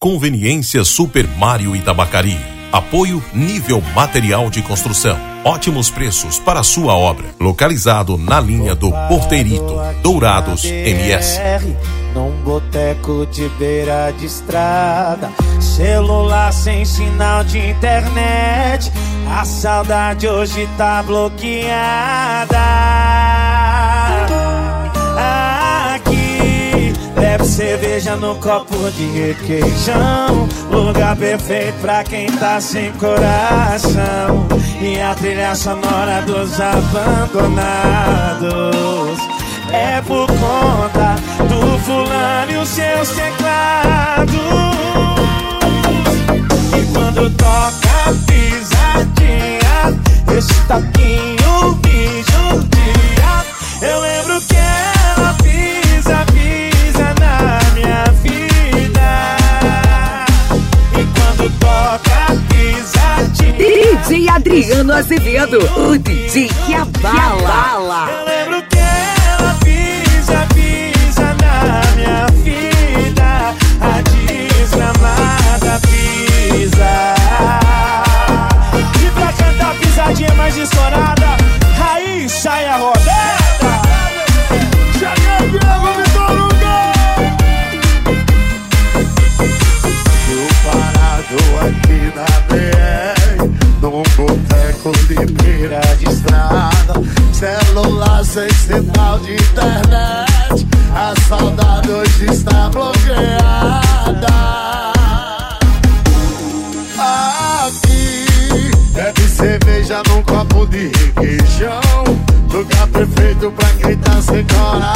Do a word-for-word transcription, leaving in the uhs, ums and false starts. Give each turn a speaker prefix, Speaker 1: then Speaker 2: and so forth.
Speaker 1: Conveniência Super Mário e Tabacaria. Apoio Nível Material de Construção. Ótimos preços para sua obra. Localizado na linha do Porteirito, Dourados M S.
Speaker 2: Num boteco de beira de estrada, celular sem sinal de internet. A saudade hoje tá bloqueada. Aqui bebe cerveja no copo de requeijão. Lugar perfeito pra quem tá sem coração. E a trilha sonora dos abandonados é por conta do fulano e os seus teclados. E quando toca pisadinha, esse toquinho me judia. Eu lembro que ela pisa, pisa na minha vida. E quando toca pisadinha,
Speaker 3: D J Adriano Azevedo, o D J que abala.
Speaker 2: Eu lembro que ela pisa, pisa na minha vida. A desgramada pisa. E pra cantar pisadinha mais estourada, aí sai a rodada. Cheguei, Diego, Vitor Lugar. Eu parado aqui na B R, num boteco de beira de estrada. Celular sem sinal de internet. A saudade hoje está bloqueada. Aqui bebe cerveja num copo de requeijão. Lugar perfeito pra quem tá sem coração.